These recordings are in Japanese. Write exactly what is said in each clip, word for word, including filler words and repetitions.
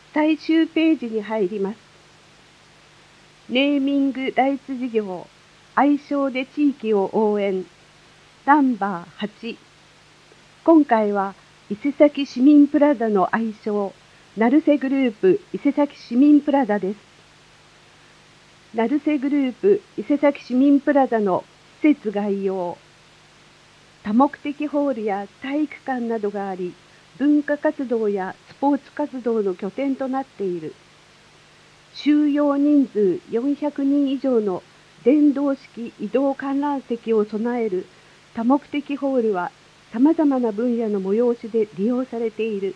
最終ページに入ります。ネーミングライツ事業、愛称で地域を応援、ナンバーはち。今回は伊勢崎市民プラザの愛称、成瀬グループ伊勢崎市民プラザです。成瀬グループ伊勢崎市民プラザの施設概要。多目的ホールや体育館などがあり、文化活動やスポーツ活動の拠点となっている。収容人数よんひゃくにん以上の電動式移動観覧席を備える多目的ホールは、さまざまな分野の催しで利用されている。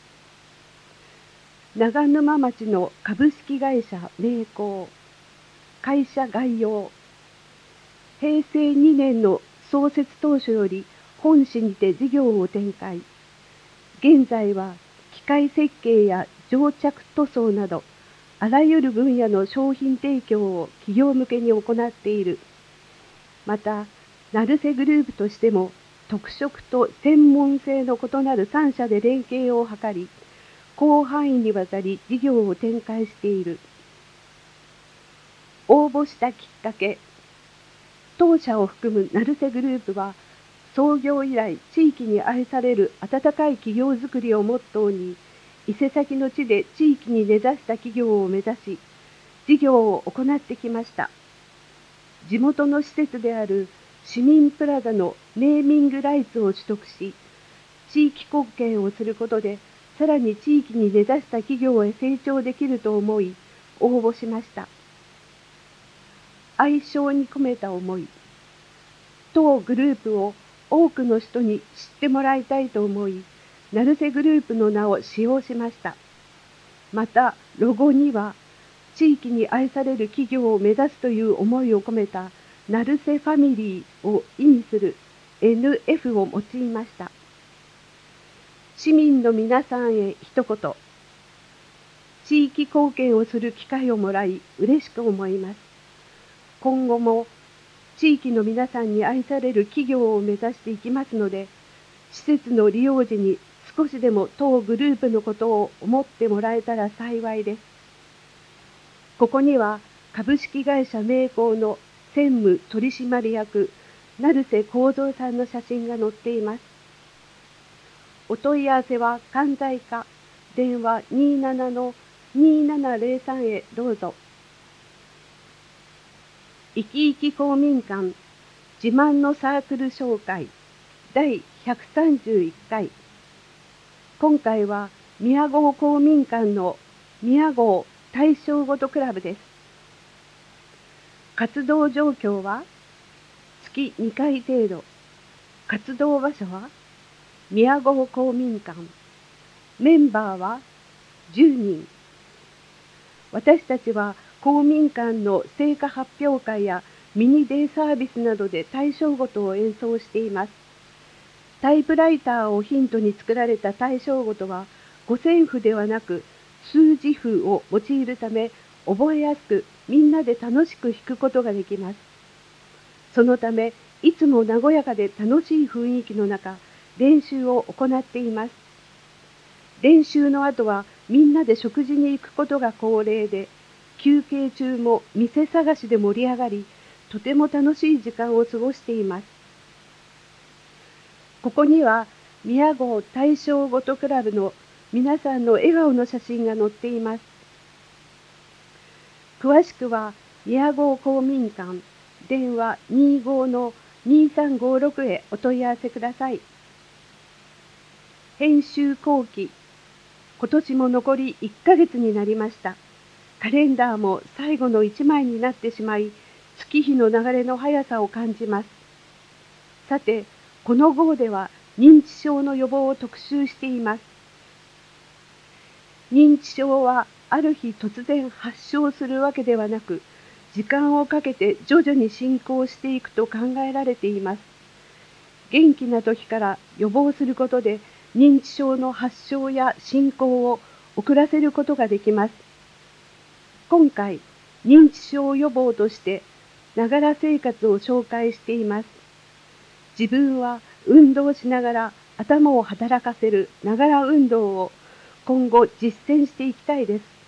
長沼町の株式会社名工。会社概要。へいせいにねんの創設当初より本市にて事業を展開。現在は機械設計や乗着塗装など、あらゆる分野の商品提供を企業向けに行っている。また、成瀬グループとしても、特色と専門性の異なるさんしゃで連携を図り、広範囲にわたり事業を展開している。応募したきっかけ。当社を含む成瀬グループは、創業以来地域に愛される温かい企業づくりをモットーに、伊勢崎の地で地域に根ざした企業を目指し、事業を行ってきました。地元の施設である市民プラザのネーミングライツを取得し、地域貢献をすることで、さらに地域に根ざした企業へ成長できると思い、応募しました。愛称に込めた思い。当グループを多くの人に知ってもらいたいと思い、成瀬グループの名を使用しました。また、ロゴには、地域に愛される企業を目指すという思いを込めた、成瀬ファミリーを意味する エヌエフ を用いました。市民の皆さんへ一言。地域貢献をする機会をもらい、嬉しく思います。今後も、地域の皆さんに愛される企業を目指していきますので、施設の利用時に少しでも当グループのことを思ってもらえたら幸いです。ここには株式会社名工の専務取締役成瀬幸三さんの写真が載っています。お問い合わせは関西課電話 にーなな の にーななゼロさん へどうぞ。いきいき公民館自慢のサークル紹介だいひゃくさんじゅういっかい。今回は宮郷公民館の宮郷大正ごとクラブです。活動状況は月にかい程度。活動場所は宮郷公民館。メンバーはじゅうにん。私たちは公民館の成果発表会やミニデイサービスなどで大正ごとを演奏しています。タイプライターをヒントに作られた大正ごとは五線譜ではなく数字譜を用いるため覚えやすくみんなで楽しく弾くことができます。そのためいつも和やかで楽しい雰囲気の中練習を行っています。練習の後はみんなで食事に行くことが恒例で、休憩中も店探しで盛り上がり、とても楽しい時間を過ごしています。ここには宮郷大正ごとクラブの皆さんの笑顔の写真が載っています。詳しくは宮郷公民館電話 にーご のにーさんごろく へお問い合わせください。編集後期。今年も残りいっかげつになりました。カレンダーも最後のいちまいになってしまい、月日の流れの速さを感じます。さて、この号では認知症の予防を特集しています。認知症はある日突然発症するわけではなく、時間をかけて徐々に進行していくと考えられています。元気な時から予防することで、認知症の発症や進行を遅らせることができます。今回、認知症予防として、ながら生活を紹介しています。自分は運動しながら頭を働かせるながら運動を今後実践していきたいです。